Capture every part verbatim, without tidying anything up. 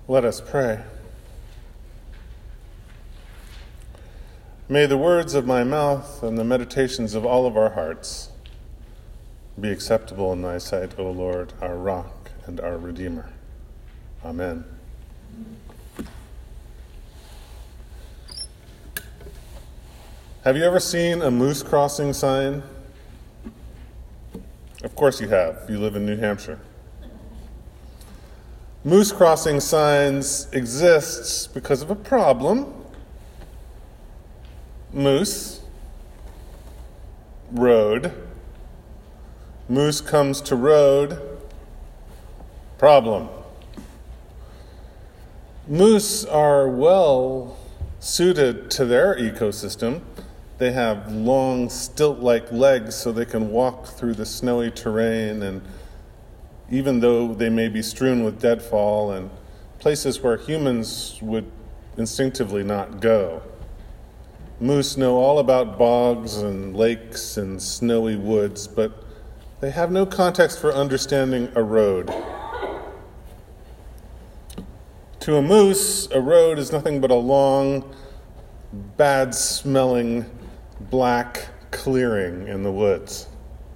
Let us pray. May the words of my mouth and the meditations of all of our hearts be acceptable in thy sight, O Lord, our rock and our Redeemer. Amen. Have you ever seen a moose crossing sign? Of course you have. You live in New Hampshire. Moose crossing signs exist because of a problem. Moose, road. Moose comes to road, problem. Moose are well suited to their ecosystem. They have long, stilt-like legs so they can walk through the snowy terrain, and even though they may be strewn with deadfall and places where humans would instinctively not go. Moose know all about bogs and lakes and snowy woods, but they have no context for understanding a road. To a moose, a road is nothing but a long, bad-smelling, black clearing in the woods.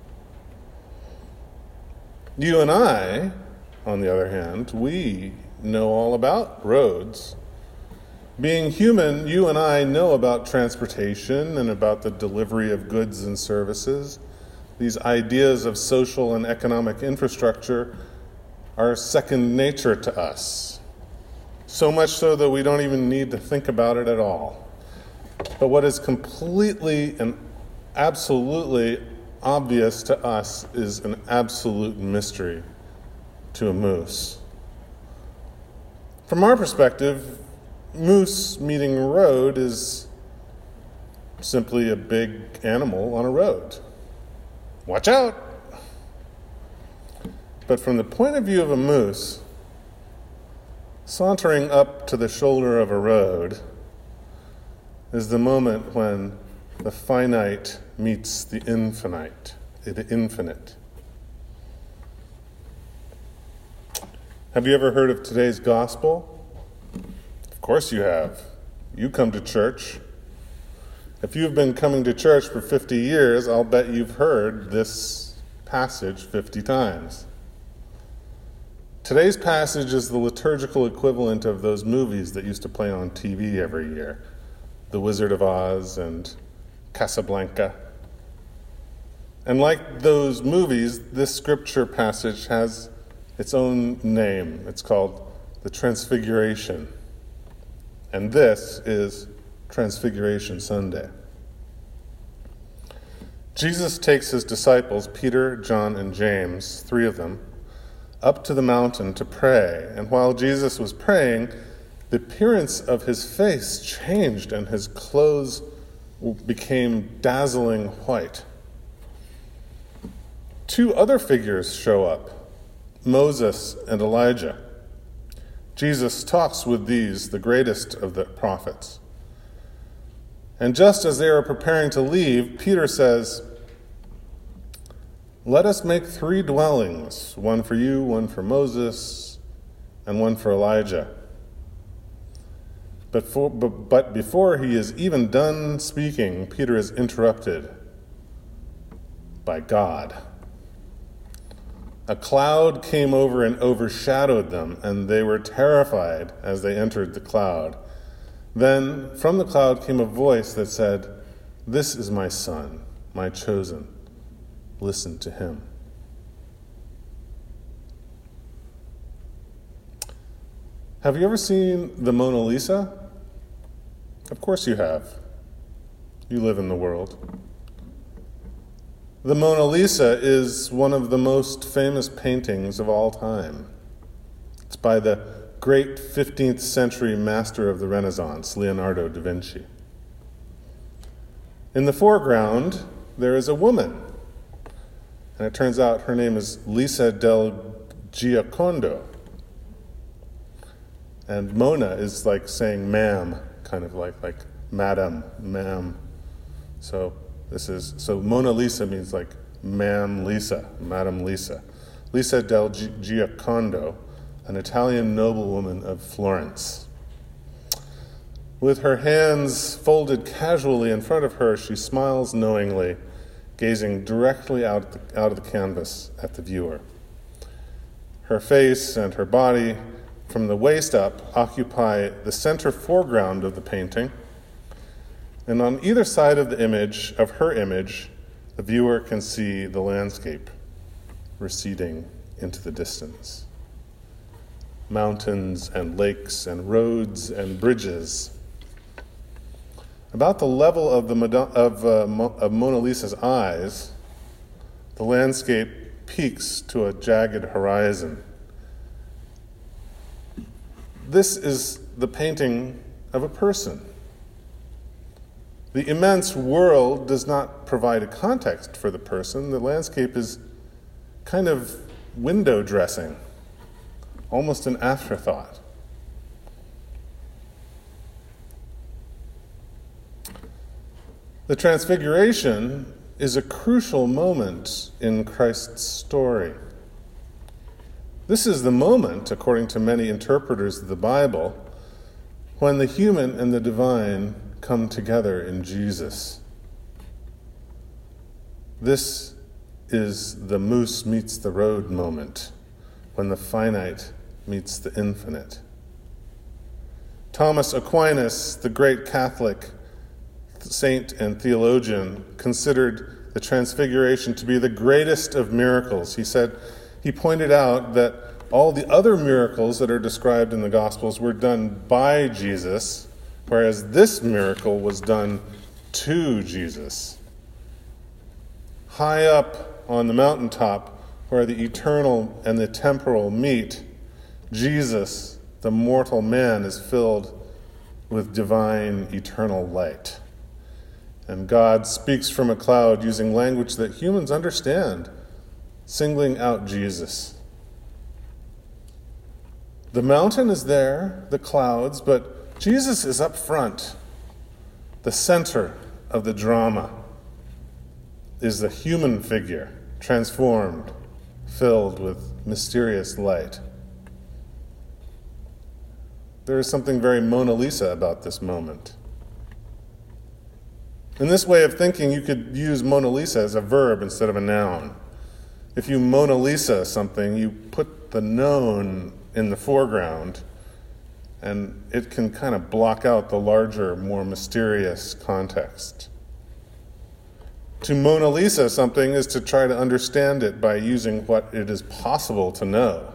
You and I, on the other hand, we know all about roads. Being human, you and I know about transportation and about the delivery of goods and services. These ideas of social and economic infrastructure are second nature to us. So much so that we don't even need to think about it at all. But what is completely and absolutely obvious to us is an absolute mystery to a moose. From our perspective, moose meeting road is simply a big animal on a road. Watch out! But from the point of view of a moose, sauntering up to the shoulder of a road is the moment when the finite meets the infinite, the infinite. Have you ever heard of today's gospel? Of course you have. You come to church. If you've been coming to church for fifty years, I'll bet you've heard this passage fifty times. Today's passage is the liturgical equivalent of those movies that used to play on T V every year. The Wizard of Oz and Casablanca. And like those movies, this scripture passage has its own name. It's called the Transfiguration. And this is Transfiguration Sunday. Jesus takes his disciples, Peter, John, and James, three of them, up to the mountain to pray. And while Jesus was praying, the appearance of his face changed and his clothes became dazzling white. Two other figures show up, Moses and Elijah. Jesus talks with these, the greatest of the prophets. And just as they are preparing to leave, Peter says, "Let us make three dwellings, one for you, one for Moses, and one for Elijah." But, for, but, but before he is even done speaking, Peter is interrupted by God. A cloud came over and overshadowed them, and they were terrified as they entered the cloud. Then from the cloud came a voice that said, "This is my son, my chosen. Listen to him." Have you ever seen the Mona Lisa? Of course you have. You live in the world. The Mona Lisa is one of the most famous paintings of all time. It's by the great fifteenth century master of the Renaissance, Leonardo da Vinci. In the foreground, there is a woman, and it turns out her name is Lisa del Giocondo. And Mona is like saying ma'am, kind of like like madam, ma'am. So this is so Mona Lisa means like ma'am Lisa, Madam Lisa. Lisa del Giocondo, an Italian noblewoman of Florence. With her hands folded casually in front of her, she smiles knowingly, gazing directly out, at the, out of the canvas at the viewer. Her face and her body, from the waist up, occupy the center foreground of the painting, and on either side of the image, of her image, the viewer can see the landscape receding into the distance. Mountains and lakes and roads and bridges. About the level of, the Madonna, of, uh, Mo, of Mona Lisa's eyes, the landscape peaks to a jagged horizon. This is the painting of a person. The immense world does not provide a context for the person. The landscape is kind of window dressing, almost an afterthought. The Transfiguration is a crucial moment in Christ's story. This is the moment, according to many interpreters of the Bible, when the human and the divine come together in Jesus. This is the moose meets the road moment, when the finite meets the infinite. Thomas Aquinas, the great Catholic saint and theologian, considered the Transfiguration to be the greatest of miracles. He said, he pointed out that all the other miracles that are described in the Gospels were done by Jesus, whereas this miracle was done to Jesus. High up on the mountaintop, where the eternal and the temporal meet, Jesus, the mortal man, is filled with divine eternal light. And God speaks from a cloud using language that humans understand, singling out Jesus. The mountain is there, the clouds, but Jesus is up front. The center of the drama is the human figure, transformed, filled with mysterious light. There is something very Mona Lisa about this moment. In this way of thinking, you could use Mona Lisa as a verb instead of a noun. If you Mona Lisa something, you put the known in the foreground, and it can kind of block out the larger, more mysterious context. To Mona Lisa something is to try to understand it by using what it is possible to know.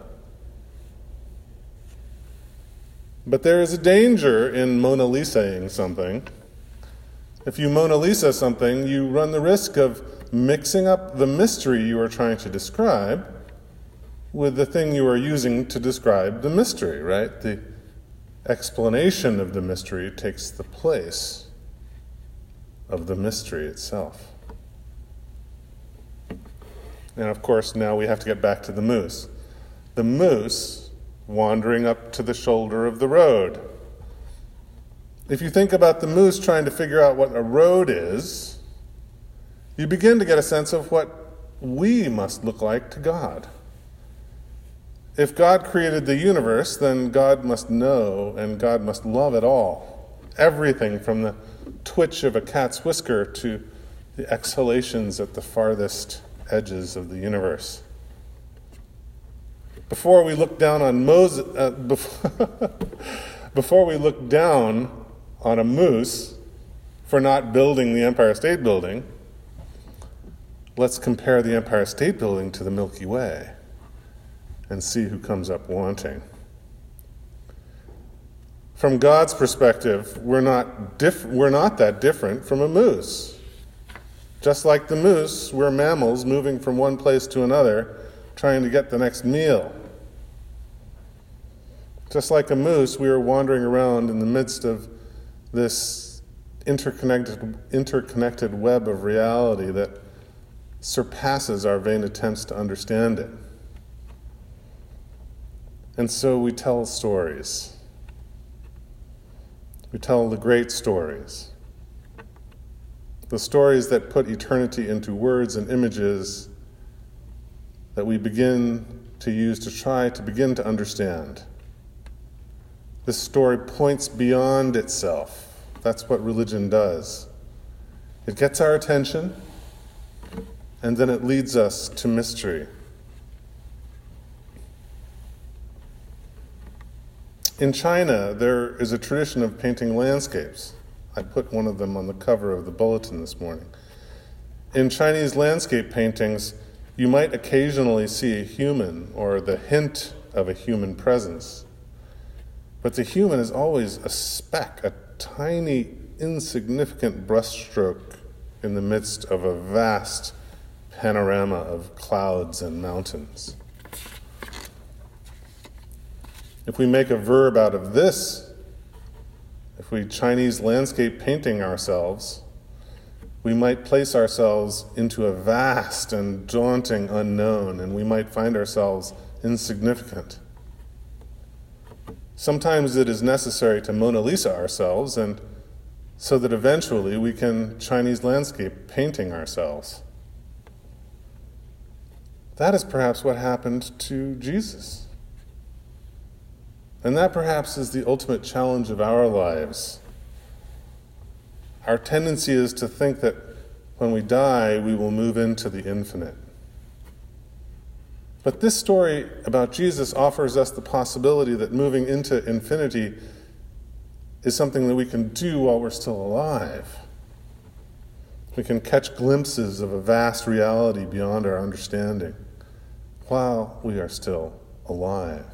But there is a danger in Mona Lisaing something. If you Mona Lisa something, you run the risk of mixing up the mystery you are trying to describe with the thing you are using to describe the mystery, right? The explanation of the mystery takes the place of the mystery itself. And of course, now we have to get back to the moose. The moose wandering up to the shoulder of the road. If you think about the moose trying to figure out what a road is, you begin to get a sense of what we must look like to God. If God created the universe, then God must know and God must love it all. Everything from the twitch of a cat's whisker to the exhalations at the farthest edges of the universe. Before we look down on Moses, uh, before, before we look down on a moose for not building the Empire State Building, let's compare the Empire State Building to the Milky Way and see who comes up wanting. From God's perspective, we're not diff- we're not that different from a moose. Just like the moose, we're mammals moving from one place to another, trying to get the next meal. Just like a moose, we are wandering around in the midst of this interconnected, interconnected web of reality that surpasses our vain attempts to understand it. And so we tell stories. We tell the great stories. The stories that put eternity into words and images that we begin to use to try to begin to understand. This story points beyond itself. That's what religion does. It gets our attention, and then it leads us to mystery. In China, there is a tradition of painting landscapes. I put one of them on the cover of the bulletin this morning. In Chinese landscape paintings, you might occasionally see a human or the hint of a human presence. But the human is always a speck, a tiny, insignificant brushstroke in the midst of a vast panorama of clouds and mountains. If we make a verb out of this, if we Chinese landscape painting ourselves, we might place ourselves into a vast and daunting unknown, and we might find ourselves insignificant. Sometimes it is necessary to Mona Lisa ourselves, and so that eventually we can Chinese landscape painting ourselves. That is perhaps what happened to Jesus. And that perhaps is the ultimate challenge of our lives. Our tendency is to think that when we die, we will move into the infinite. But this story about Jesus offers us the possibility that moving into infinity is something that we can do while we're still alive. We can catch glimpses of a vast reality beyond our understanding while we are still alive.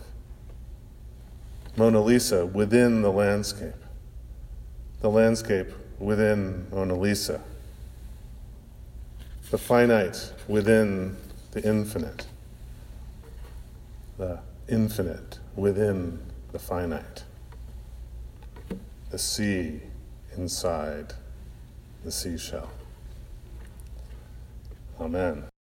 Mona Lisa within the landscape. The landscape within Mona Lisa. The finite within the infinite. The infinite within the finite. The sea inside the seashell. Amen.